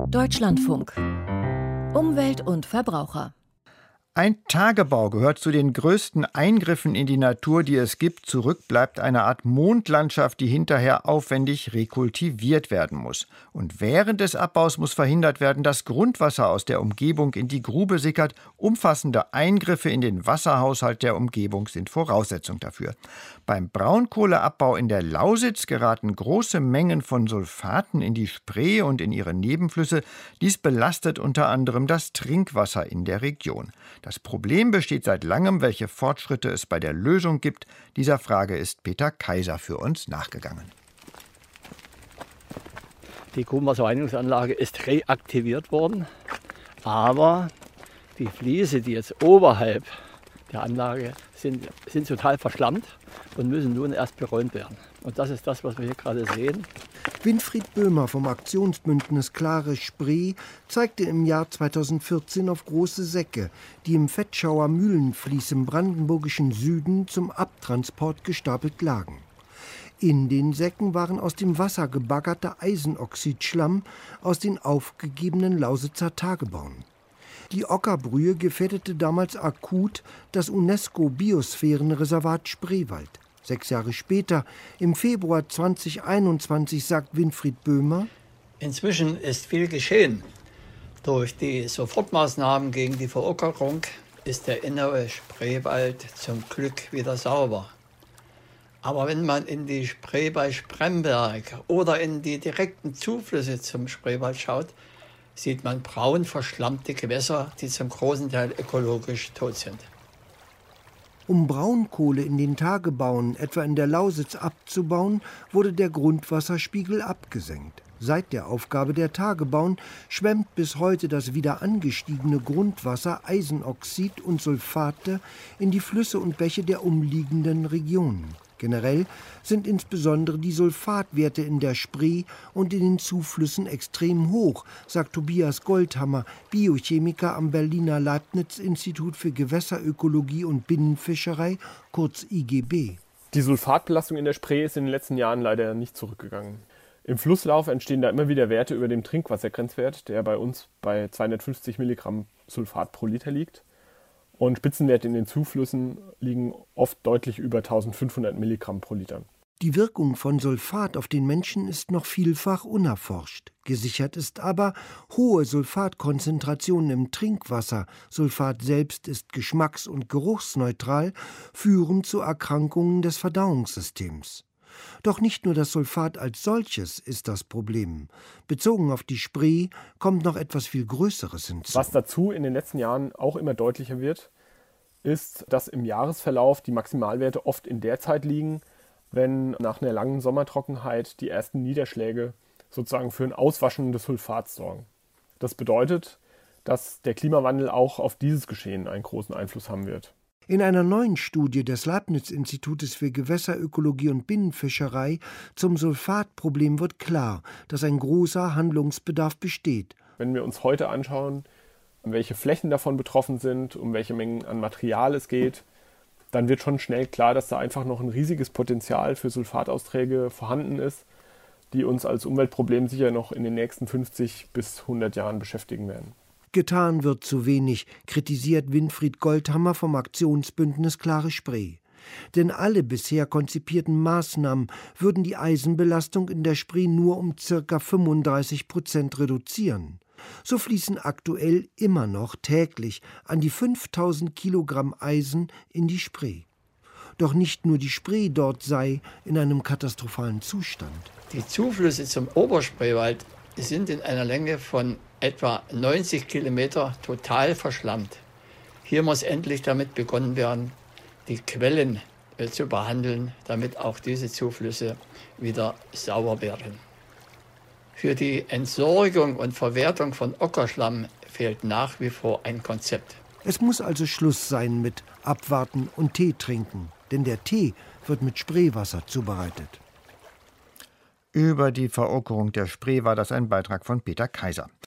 Deutschlandfunk. Umwelt und Verbraucher. Ein Tagebau gehört zu den größten Eingriffen in die Natur, die es gibt. Zurück bleibt eine Art Mondlandschaft, die hinterher aufwendig rekultiviert werden muss. Und während des Abbaus muss verhindert werden, dass Grundwasser aus der Umgebung in die Grube sickert. Umfassende Eingriffe in den Wasserhaushalt der Umgebung sind Voraussetzung dafür. Beim Braunkohleabbau in der Lausitz geraten große Mengen von Sulfaten in die Spree und in ihre Nebenflüsse. Dies belastet unter anderem das Trinkwasser in der Region. Das Problem besteht seit langem. Welche Fortschritte es bei der Lösung gibt, dieser Frage ist Peter Kaiser für uns nachgegangen. Die Grubenwasserreinigungsanlage ist reaktiviert worden, aber die Fliese, die jetzt oberhalb der Anlage sind total verschlammt und müssen nun erst beräumt werden. Und das ist das, was wir hier gerade sehen. Winfried Böhmer vom Aktionsbündnis Klare Spree zeigte im Jahr 2014 auf große Säcke, die im Vetschauer Mühlenfließ im brandenburgischen Süden zum Abtransport gestapelt lagen. In den Säcken waren aus dem Wasser gebaggerter Eisenoxidschlamm aus den aufgegebenen Lausitzer Tagebauen. Die Ockerbrühe gefährdete damals akut das UNESCO-Biosphärenreservat Spreewald. 6 Jahre später, im Februar 2021, sagt Winfried Böhmer: Inzwischen ist viel geschehen. Durch die Sofortmaßnahmen gegen die Verockerung ist der innere Spreewald zum Glück wieder sauber. Aber wenn man in die Spree bei Spremberg oder in die direkten Zuflüsse zum Spreewald schaut, sieht man braun verschlammte Gewässer, die zum großen Teil ökologisch tot sind. Um Braunkohle in den Tagebauen, etwa in der Lausitz, abzubauen, wurde der Grundwasserspiegel abgesenkt. Seit der Aufgabe der Tagebauen schwemmt bis heute das wieder angestiegene Grundwasser Eisenoxid und Sulfate in die Flüsse und Bäche der umliegenden Regionen. Generell sind insbesondere die Sulfatwerte in der Spree und in den Zuflüssen extrem hoch, sagt Tobias Goldhammer, Biochemiker am Berliner Leibniz-Institut für Gewässerökologie und Binnenfischerei, kurz IGB. Die Sulfatbelastung in der Spree ist in den letzten Jahren leider nicht zurückgegangen. Im Flusslauf entstehen da immer wieder Werte über dem Trinkwassergrenzwert, der bei uns bei 250 Milligramm Sulfat pro Liter liegt. Und Spitzenwerte in den Zuflüssen liegen oft deutlich über 1500 Milligramm pro Liter. Die Wirkung von Sulfat auf den Menschen ist noch vielfach unerforscht. Gesichert ist aber, hohe Sulfatkonzentrationen im Trinkwasser, Sulfat selbst ist geschmacks- und geruchsneutral, führen zu Erkrankungen des Verdauungssystems. Doch nicht nur das Sulfat als solches ist das Problem. Bezogen auf die Spree kommt noch etwas viel Größeres hinzu. Was dazu in den letzten Jahren auch immer deutlicher wird, ist, dass im Jahresverlauf die Maximalwerte oft in der Zeit liegen, wenn nach einer langen Sommertrockenheit die ersten Niederschläge sozusagen für ein Auswaschen des Sulfats sorgen. Das bedeutet, dass der Klimawandel auch auf dieses Geschehen einen großen Einfluss haben wird. In einer neuen Studie des Leibniz-Institutes für Gewässerökologie und Binnenfischerei zum Sulfatproblem wird klar, dass ein großer Handlungsbedarf besteht. Wenn wir uns heute anschauen, welche Flächen davon betroffen sind, um welche Mengen an Material es geht, dann wird schon schnell klar, dass da einfach noch ein riesiges Potenzial für Sulfatausträge vorhanden ist, die uns als Umweltproblem sicher noch in den nächsten 50 bis 100 Jahren beschäftigen werden. Getan wird zu wenig, kritisiert Winfried Goldhammer vom Aktionsbündnis Klare Spree. Denn alle bisher konzipierten Maßnahmen würden die Eisenbelastung in der Spree nur um ca. 35% reduzieren. So fließen aktuell immer noch täglich an die 5000 Kilogramm Eisen in die Spree. Doch nicht nur die Spree dort sei in einem katastrophalen Zustand. Die Zuflüsse zum Oberspreewald sind in einer Länge von etwa 90 Kilometer total verschlammt. Hier muss endlich damit begonnen werden, die Quellen zu behandeln, damit auch diese Zuflüsse wieder sauber werden. Für die Entsorgung und Verwertung von Ockerschlamm fehlt nach wie vor ein Konzept. Es muss also Schluss sein mit Abwarten und Tee trinken, denn der Tee wird mit Spreewasser zubereitet. Über die Verockerung der Spree war das ein Beitrag von Peter Kaiser.